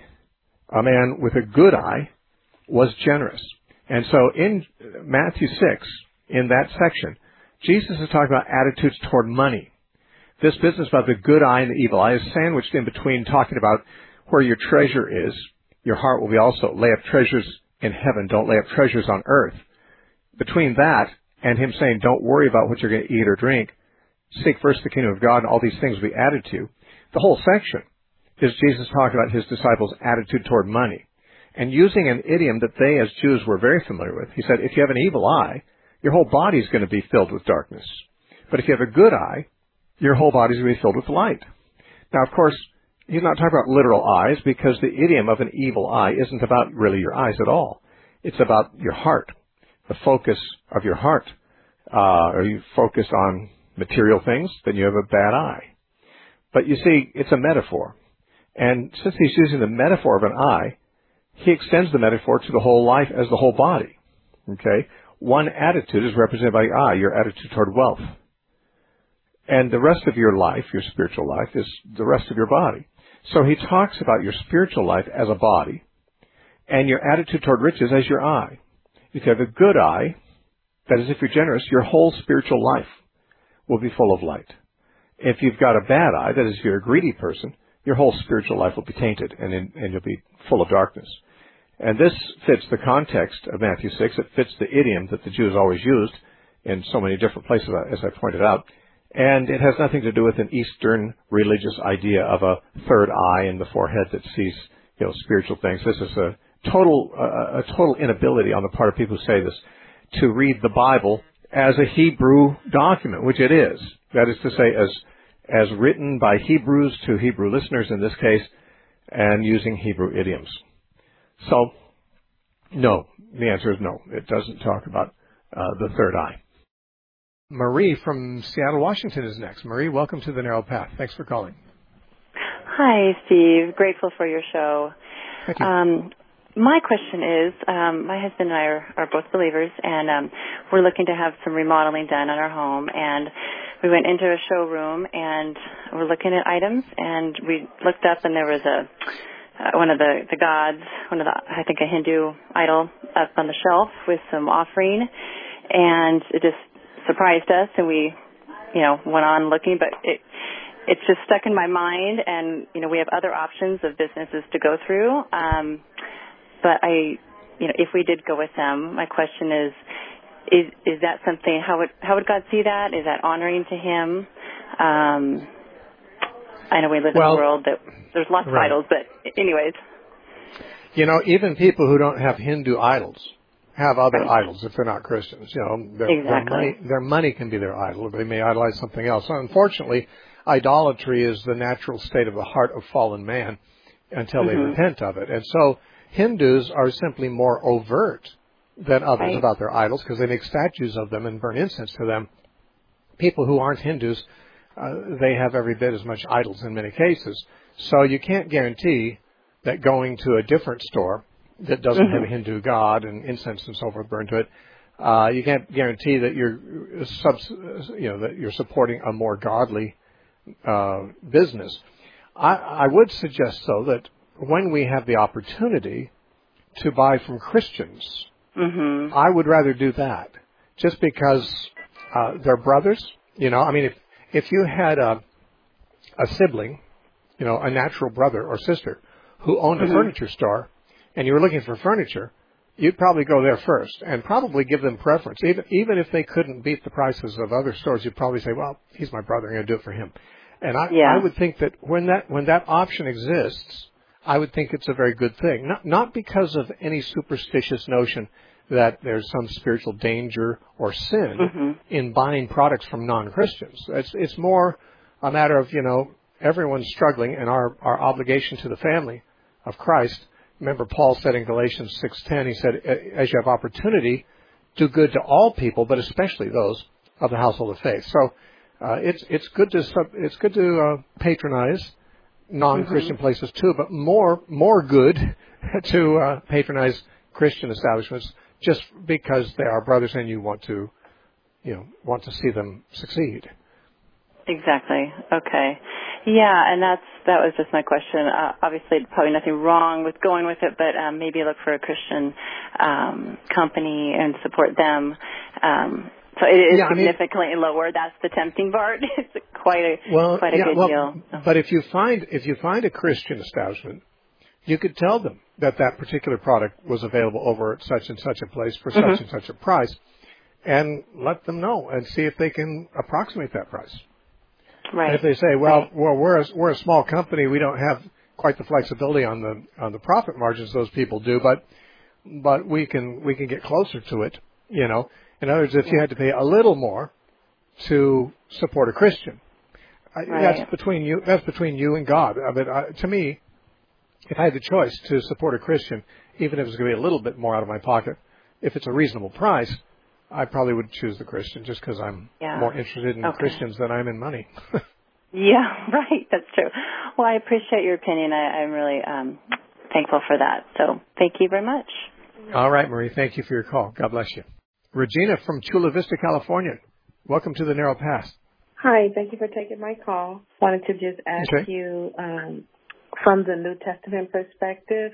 A man with a good eye was generous. And so in Matthew six, in that section, Jesus is talking about attitudes toward money. This business about the good eye and the evil eye is sandwiched in between talking about where your treasure is. Your heart will be also. Lay up treasures in heaven. Don't lay up treasures on earth. Between that and him saying, don't worry about what you're going to eat or drink. Seek first the kingdom of God, and all these things will be added to you. The whole section is Jesus talking about his disciples' attitude toward money, and using an idiom that they as Jews were very familiar with. He said, if you have an evil eye, your whole body is going to be filled with darkness. But if you have a good eye, your whole body is going to be filled with light. Now, of course, he's not talking about literal eyes, because the idiom of an evil eye isn't about really your eyes at all. It's about your heart, the focus of your heart. Uh, are you focused on material things? Then you have a bad eye. But you see, it's a metaphor. And since he's using the metaphor of an eye, he extends the metaphor to the whole life as the whole body. Okay? One attitude is represented by the eye, your attitude toward wealth. And the rest of your life, your spiritual life, is the rest of your body. So he talks about your spiritual life as a body, and your attitude toward riches as your eye. If you have a good eye, that is, if you're generous, your whole spiritual life will be full of light. If you've got a bad eye, that is, if you're a greedy person, your whole spiritual life will be tainted, and, in, and you'll be full of darkness. And this fits the context of Matthew six. It fits the idiom that the Jews always used in so many different places, as I pointed out. And it has nothing to do with an Eastern religious idea of a third eye in the forehead that sees, you know, spiritual things. This is a total, uh, a total inability on the part of people who say this to read the Bible as a Hebrew document, which it is. That is to say, as as written by Hebrews to Hebrew listeners in this case, and using Hebrew idioms. So, no. The answer is no. It doesn't talk about uh, the third eye. Marie from Seattle, Washington is next. Marie, welcome to The Narrow Path. Thanks for calling. Hi, Steve. Grateful for your show. Thank you. Um, my question is, um, my husband and I are, are both believers, and um, we're looking to have some remodeling done on our home. And we went into a showroom, and we're looking at items, and we looked up, and there was a uh, one of the, the gods, one of the, I think, a Hindu idol up on the shelf with some offering, and it just surprised us, and we, you know, went on looking, but it it's just stuck in my mind, and, you know, we have other options of businesses to go through, um, but I, you know, if we did go with them, my question is, is is that something, how would, how would God see that? Is that honoring to Him? Um, I know we live well, in a world that there's lots right. of idols, but anyways. You know, even people who don't have Hindu idols have other idols if they're not Christians. You know, their, exactly. their money, their money can be their idol, or they may idolize something else. So unfortunately, idolatry is the natural state of the heart of fallen man until they mm-hmm. repent of it. And so Hindus are simply more overt than others right. about their idols because they make statues of them and burn incense to them. People who aren't Hindus, uh, they have every bit as much idols in many cases. So you can't guarantee that going to a different store that doesn't mm-hmm. have a Hindu god and incense and so forth burned to it, uh, you can't guarantee that you're, subs, you know, that you're supporting a more godly uh, business. I, I would suggest, though, that when we have the opportunity to buy from Christians, mm-hmm. I would rather do that, just because uh, they're brothers. You know, I mean, if if you had a a sibling, you know, a natural brother or sister who owned mm-hmm. a furniture store, and you were looking for furniture, you'd probably go there first and probably give them preference. Even even if they couldn't beat the prices of other stores, you'd probably say, well, he's my brother, I'm going to do it for him. And I, yeah. I would think that when that when that option exists, I would think it's a very good thing. Not not because of any superstitious notion that there's some spiritual danger or sin mm-hmm. in buying products from non-Christians. It's it's more a matter of, you know, everyone's struggling, and our, our obligation to the family of Christ. Remember, Paul said in Galatians six ten, he said, as you have opportunity, do good to all people, but especially those of the household of faith. So uh, it's it's good to sub, it's good to uh, patronize non-Christian mm-hmm. places too, but more more good to uh, patronize Christian establishments just because they are brothers and you want to, you know, want to see them succeed. Exactly. Okay. Yeah, and that's that was just my question. Uh, obviously, probably nothing wrong with going with it, but um, maybe look for a Christian um, company and support them. Um, so it is yeah, significantly I mean, lower. That's the tempting part. It's quite a well, quite a yeah, good well, deal. So. But if you find if you find a Christian establishment, you could tell them that that particular product was available over at such and such a place for mm-hmm. such and such a price, and let them know and see if they can approximate that price. Right. And if they say, well, right. well, we're a, we're a small company, we don't have quite the flexibility on the on the profit margins those people do, but but we can we can get closer to it. You know, in other words, if yeah. you had to pay a little more to support a Christian, right. that's between you. That's between you and God. I mean, uh, to me, if I had the choice to support a Christian, even if it's going to be a little bit more out of my pocket, if it's a reasonable price, I probably would choose the Christian just because I'm yeah. more interested in okay. Christians than I'm in money. Yeah, right. That's true. Well, I appreciate your opinion. I, I'm really um, thankful for that. So thank you very much. All right, Marie. Thank you for your call. God bless you. Regina from Chula Vista, California. Welcome to the Narrow Path. Hi. Thank you for taking my call. Wanted to just ask okay. you um, from the New Testament perspective,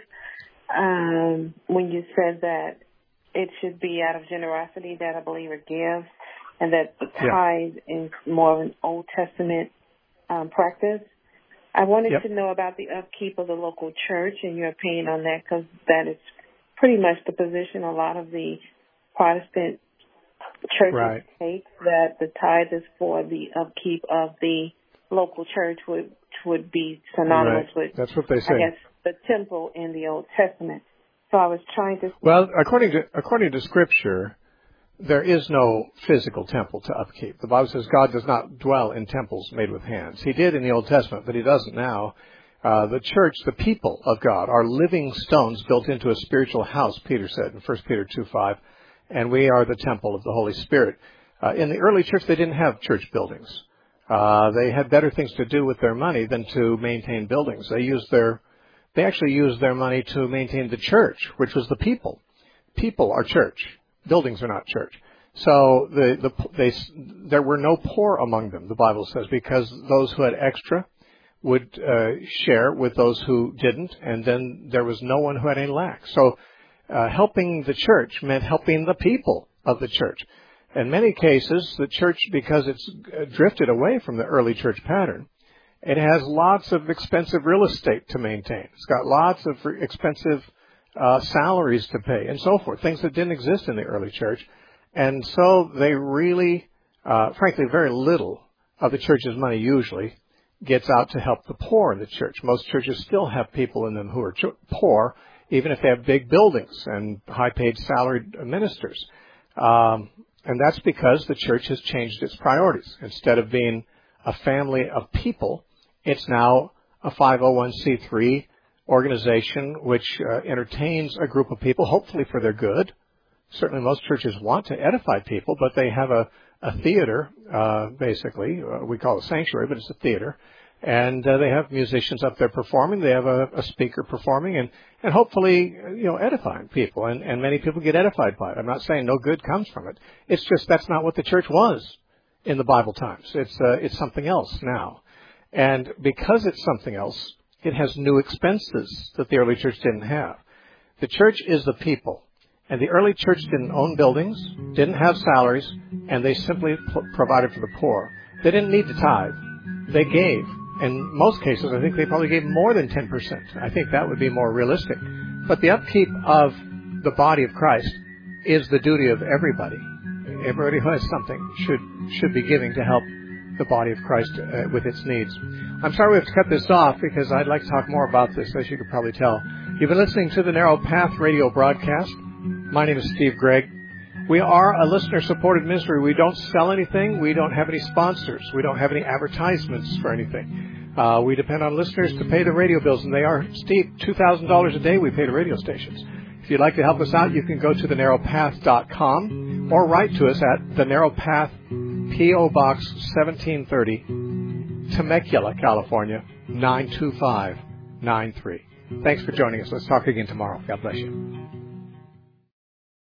um, when you said that it should be out of generosity that a believer gives, and that the tithe yeah. is more of an Old Testament um, practice. I wanted yep. to know about the upkeep of the local church and your opinion on that, because that is pretty much the position a lot of the Protestant churches right. take, that the tithe is for the upkeep of the local church, which would be synonymous right. with, That's what they say. I guess, the temple in the Old Testament. So I was trying to... Well, according to according to Scripture, there is no physical temple to upkeep. The Bible says God does not dwell in temples made with hands. He did in the Old Testament, but he doesn't now. Uh, the church, the people of God, are living stones built into a spiritual house, Peter said in First Peter two five, and we are the temple of the Holy Spirit. Uh, in the early church, they didn't have church buildings. Uh, they had better things to do with their money than to maintain buildings. They used their They actually used their money to maintain the church, which was the people. People are church. Buildings are not church. So the, the, they, there were no poor among them, the Bible says, because those who had extra would uh, share with those who didn't, and then there was no one who had any lack. So uh, helping the church meant helping the people of the church. In many cases, the church, because it's drifted away from the early church pattern, it has lots of expensive real estate to maintain. It's got lots of expensive uh, salaries to pay and so forth, things that didn't exist in the early church. And so they really, uh, frankly, very little of the church's money usually gets out to help the poor in the church. Most churches still have people in them who are ch- poor, even if they have big buildings and high-paid salaried ministers. Um, and that's because the church has changed its priorities. Instead of being a family of people, it's now a five oh one c three organization which uh, entertains a group of people, hopefully for their good. Certainly most churches want to edify people, but they have a, a theater, uh, basically. Uh, we call it a sanctuary, but it's a theater. And uh, they have musicians up there performing. They have a, a speaker performing and, and hopefully, you know, edifying people. And, and many people get edified by it. I'm not saying no good comes from it. It's just that's not what the church was in the Bible times. It's uh, it's something else now. And because it's something else, it has new expenses that the early church didn't have. The church is the people. And the early church didn't own buildings, didn't have salaries, and they simply p- provided for the poor. They didn't need to tithe. They gave. In most cases, I think they probably gave more than ten percent. I think that would be more realistic. But the upkeep of the body of Christ is the duty of everybody. Everybody who has something should should be giving to help the body of Christ uh, with its needs. I'm sorry we have to cut this off because I'd like to talk more about this, as you could probably tell. You've been listening to the Narrow Path radio broadcast. My name is Steve Gregg. We are a listener-supported ministry. We don't sell anything. We don't have any sponsors. We don't have any advertisements for anything. Uh, we depend on listeners to pay the radio bills, and they are steep. two thousand dollars a day we pay to radio stations. If you'd like to help us out, you can go to the narrow path dot com or write to us at The Narrow Path, P O. Box seventeen thirty, Temecula, California, nine two five nine three. Thanks for joining us. Let's talk again tomorrow. God bless you.